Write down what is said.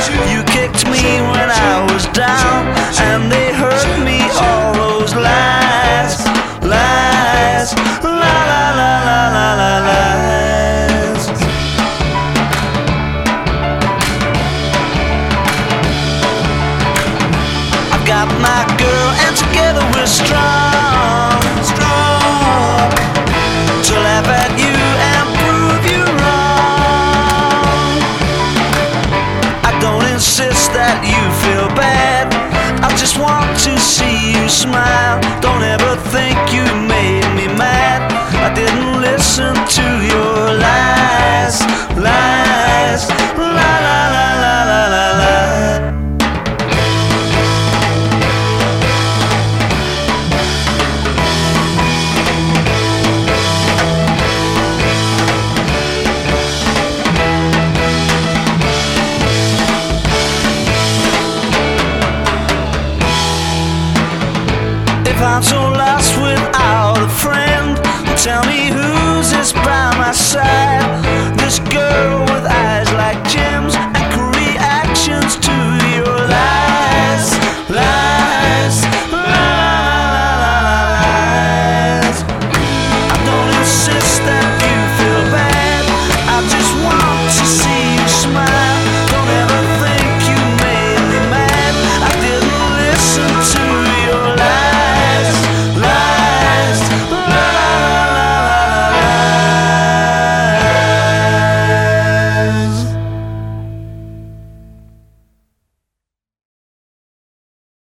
You kicked me when I was down, and they hurt me all those lies, lies, la la la la la la lies. I've got my girl and together we're strong, strong, to laugh at you and prove you wrong. I don't insist that you feel bad, I just want to see you smile.